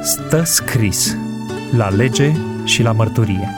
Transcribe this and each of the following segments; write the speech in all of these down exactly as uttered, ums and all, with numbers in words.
Stă scris la lege și la mărturie.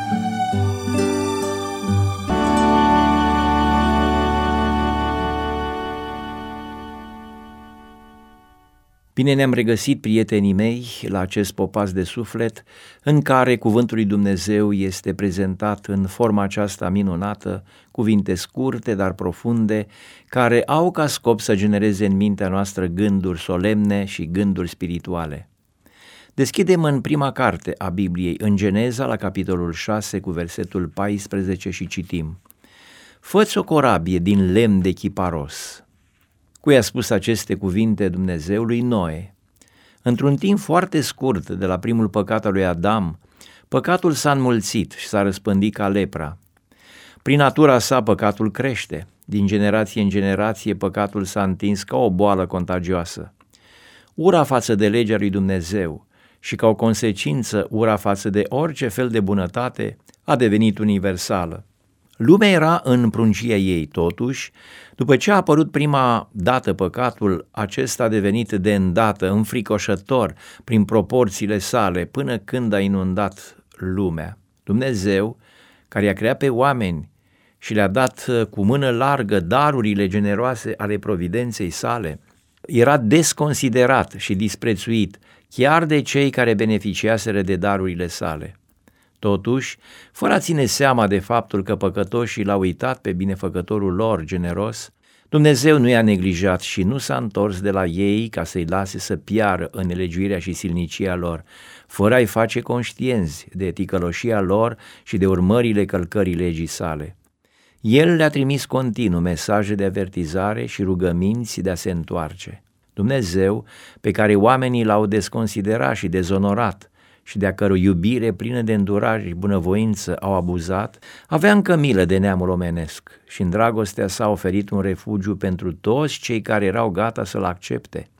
Bine ne-am regăsit, prietenii mei, la acest popas de suflet în care cuvântul lui Dumnezeu este prezentat în forma aceasta minunată, cuvinte scurte, dar profunde, care au ca scop să genereze în mintea noastră gânduri solemne și gânduri spirituale. Deschidem în prima carte a Bibliei, în Geneza, la capitolul șase, cu versetul paisprezece și citim: Fă-ți o corabie din lemn de chiparos. Cui a spus aceste cuvinte Dumnezeu? Lui Noe. Într-un timp foarte scurt de la primul păcat al lui Adam, păcatul s-a înmulțit și s-a răspândit ca lepra. Prin natura sa păcatul crește, din generație în generație păcatul s-a întins ca o boală contagioasă. Ura față de legea lui Dumnezeu și ca o consecință ura față de orice fel de bunătate a devenit universală. Lumea era în pruncie ei, totuși, după ce a apărut prima dată păcatul, acesta a devenit de îndată înfricoșător prin proporțiile sale până când a inundat lumea. Dumnezeu, care i-a creat pe oameni și le-a dat cu mână largă darurile generoase ale providenței sale, era desconsiderat și disprețuit chiar de cei care beneficiaseră de darurile sale. Totuși, fără a ține seama de faptul că păcătoșii l-au uitat pe binefăcătorul lor generos, Dumnezeu nu i-a neglijat și nu s-a întors de la ei ca să-i lase să piară în nelegiuirea și silnicia lor, fără a-i face conștienți de ticăloșia lor și de urmările călcării legii sale. El le-a trimis continuu mesaje de avertizare și rugăminți de a se întoarce. Dumnezeu, pe care oamenii l-au desconsiderat și dezonorat, și de-a cărui iubire plină de îndurare și bunăvoință au abuzat, avea încă milă de neamul omenesc și în dragostea sa a oferit un refugiu pentru toți cei care erau gata să-l accepte.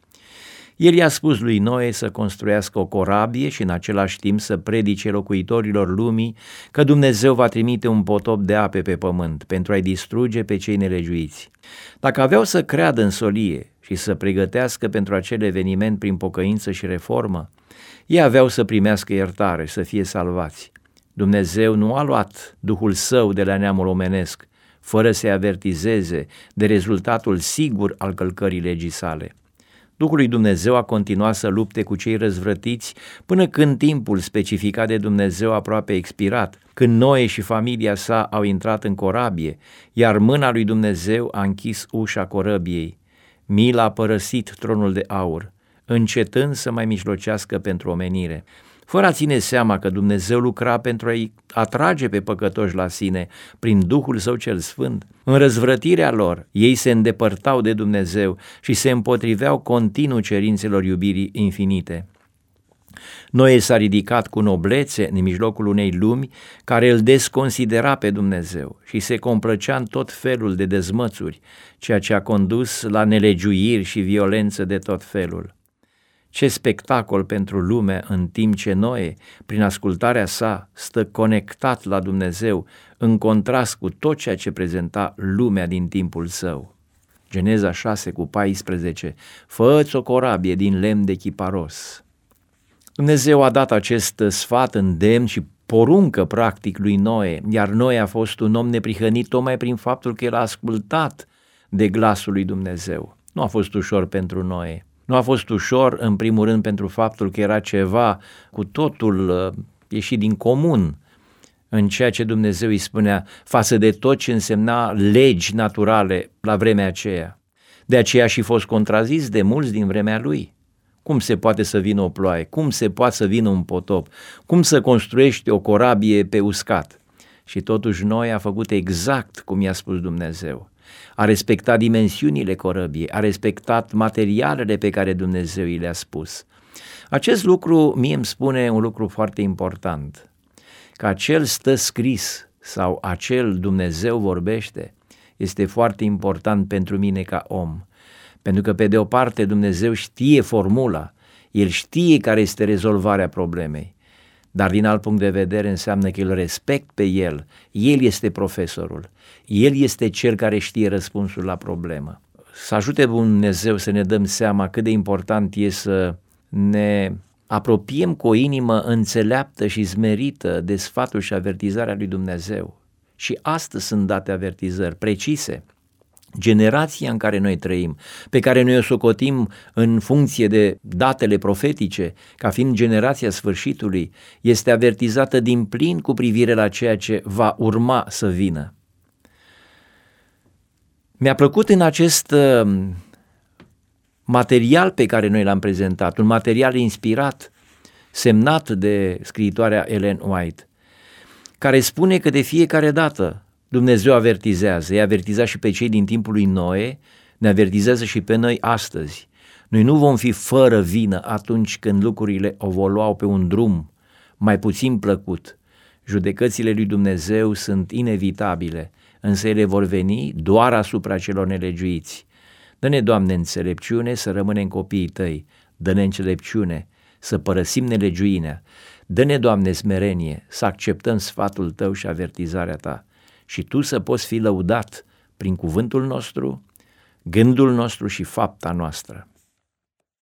El i-a spus lui Noe să construiască o corabie și în același timp să predice locuitorilor lumii că Dumnezeu va trimite un potop de ape pe pământ pentru a-i distruge pe cei nelegiuiți. Dacă aveau să creadă în solie și să pregătească pentru acel eveniment prin pocăință și reformă, ei aveau să primească iertare, să fie salvați. Dumnezeu nu a luat Duhul Său de la neamul omenesc, fără să-i avertizeze de rezultatul sigur al călcării legii sale. Duhul lui Dumnezeu a continuat să lupte cu cei răzvrătiți până când timpul specificat de Dumnezeu aproape expirat, când Noe și familia sa au intrat în corabie, iar mâna lui Dumnezeu a închis ușa corăbiei. Mila a părăsit tronul de aur, încetând să mai mijlocească pentru omenire. Fără a ține seama că Dumnezeu lucra pentru a-i atrage pe păcătoși la sine prin Duhul Său cel Sfânt, în răzvrătirea lor, ei se îndepărtau de Dumnezeu și se împotriveau continuu cerințelor iubirii infinite. Noe s-a ridicat cu noblețe în mijlocul unei lumi care îl desconsidera pe Dumnezeu și se complăcea în tot felul de dezmățuri, ceea ce a condus la nelegiuiri și violență de tot felul. Ce spectacol pentru lume în timp ce Noe, prin ascultarea sa, stă conectat la Dumnezeu, în contrast cu tot ceea ce prezenta lumea din timpul său. Geneza șase cu paisprezece, Fă-ți o corabie din lemn de chiparos. Dumnezeu a dat acest sfat, îndemn și poruncă practic lui Noe, iar Noe a fost un om neprihănit tocmai prin faptul că el a ascultat de glasul lui Dumnezeu. Nu a fost ușor pentru Noe. Nu a fost ușor, în primul rând, pentru faptul că era ceva cu totul uh, ieșit din comun în ceea ce Dumnezeu îi spunea față de tot ce însemna legi naturale la vremea aceea. De aceea și fost contrazis de mulți din vremea lui. Cum se poate să vină o ploaie? Cum se poate să vină un potop? Cum să construiești o corabie pe uscat? Și totuși Noe a făcut exact cum i-a spus Dumnezeu. A respectat dimensiunile corăbiei, a respectat materialele pe care Dumnezeu i le-a spus. Acest lucru mie îmi spune un lucru foarte important, că acel stă scris sau acel Dumnezeu vorbește este foarte important pentru mine ca om, pentru că pe de o parte Dumnezeu știe formula, El știe care este rezolvarea problemei, dar din alt punct de vedere înseamnă că îl respect pe El, El este profesorul, El este cel care știe răspunsul la problemă. Să ajute Dumnezeu să ne dăm seama cât de important e să ne apropiem cu o inimă înțeleaptă și smerită de sfatul și avertizarea lui Dumnezeu. Și astăzi sunt date avertizări precise. Generația în care noi trăim, pe care noi o socotim în funcție de datele profetice, ca fiind generația sfârșitului, este avertizată din plin cu privire la ceea ce va urma să vină. Mi-a plăcut în acest material pe care noi l-am prezentat, un material inspirat, semnat de scriitoarea Ellen White, care spune că de fiecare dată Dumnezeu avertizează, i-a avertizat și pe cei din timpul lui Noe, ne avertizează și pe noi astăzi. Noi nu vom fi fără vină atunci când lucrurile evoluau pe un drum mai puțin plăcut. Judecățile lui Dumnezeu sunt inevitabile, însă ele vor veni doar asupra celor nelegiuiți. Dă-ne, Doamne, înțelepciune să rămânem copiii Tăi, dă-ne înțelepciune să părăsim nelegiuirea, dă-ne, Doamne, smerenie să acceptăm sfatul Tău și avertizarea Ta și Tu să poți fi lăudat prin cuvântul nostru, gândul nostru și fapta noastră.